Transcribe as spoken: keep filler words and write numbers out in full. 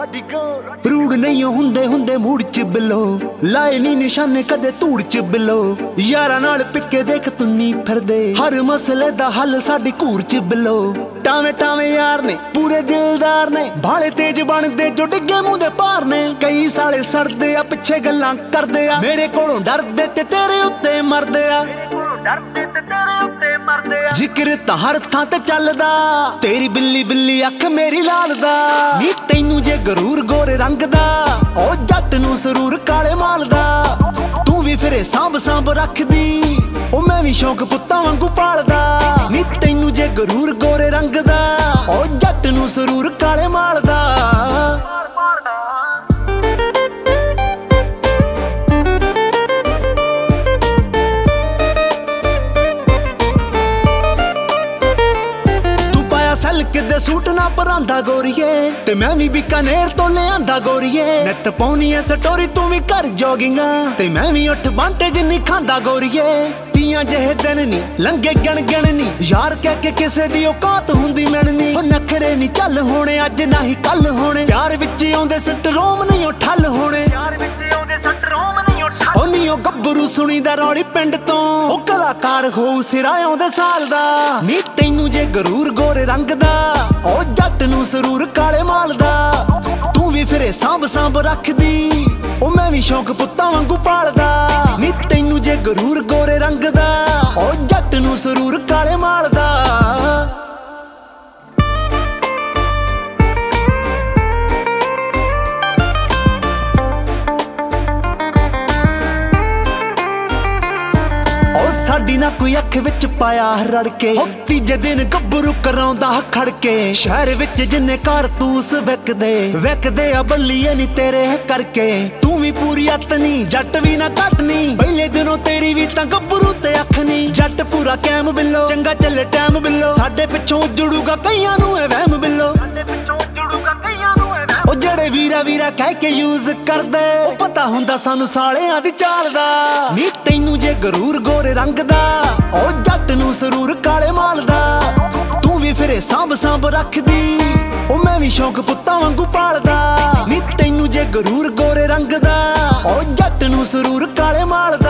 rude नहीं हुंदे हुंदे मूड च बिलो लाए नी निशाने कदे धूड़ च बिलो यारा नाल पिके देख तुन्नी फिरदे हर मसले दा हल साडी घूर च बिलो टावे टावे यार ने पूरे दिलदार ने भाले तेज बनदे जो डिगे मुंह दे पार ने कई साले सड़दे आ पिछे गल्लां करदे आ मेरे कोलों डरदे ते तेरे उत्ते मरदे आ जिक्र तां हर थां ते चलदा तेरी बिल्ली बिल्ली अख मेरी लाल दा नी तैनू जे गरूर गोरे रंग दा ओ जट नू सरूर काले माल दा तू भी फिरे सांभ सांभ रखदी ओ मैं भी शौक पुत्तां वांगू पालदा नी तैनू जे गरूर गोरे रंग दा ओ जट नू सरूर काले माल दा सलक दे सूट ना परांदा गोरीए ते मैं भी बीकानेर तो ले आंदा गोरीए नित पाउनी ऐ स्टोरी तू भी कर जोगिंगा ते मैं भी उठ बांटे जिन्नी खांदा गोरीए तियां जेहे दिन नी लंघे गण गण नी यार कह के किसे दी औकात हुंदी मिलनी ओ नखरे नी चल होने अज ना ही कल होने प्यार विच आउंदे सटरोम नहीं ओ ठल होने प्यार विच आउंदे सटरोम नहीं ओ ठल ओ नी ओ गब्बरू सुणीदा रौली पिंड तो ओ कलाकार हो सिरा आउंदे साल दा नी तैनू जे गरूर गोरे रंग दा ओ जट नू सरूर काले माल दा तू भी फिरे सांभ सांभ रखदी ओ मैं भी शौक पुत्तां वांगू पालदा नी तैनू जे गरूर गोरे रंग दा ओ जट नू सरूर काले माल दा साडी ना कोई अख विच पाया रड़ के तीजे दिन गब्बरू कराउंदा खड़ के शहर विच जिन्ने कारतूस विकदे विकदे आ बल्लीए नी तेरे करके तू भी पूरी अतनी जट भी ना घटनी पहले दिनों तेरी भी तां गब्बरू ते अख नी जट पूरा कैम बिल्लो चंगा चले टैम बिल्लो साडे पिछों जुड़ूगा कईयां नूं ए वहम बिल्लो साडे पिछों जुड़ूगा कईयां नूं ए वहम ओ जेड़े वीरा वीरा कह के यूज करदे ओ पता हुंदा सानू सालेयां दी चाल दा नी तैनू जे गरूर गोरे रंग दा ओ जट नू सरूर काले माल दा तू भी फिरे सांभ सांभ रखदी ओ मैं भी शौक पुत्तां वांगू पालदा नी तैनू जे गरूर गोरे रंग दा ओ जट नू सरूर काले माल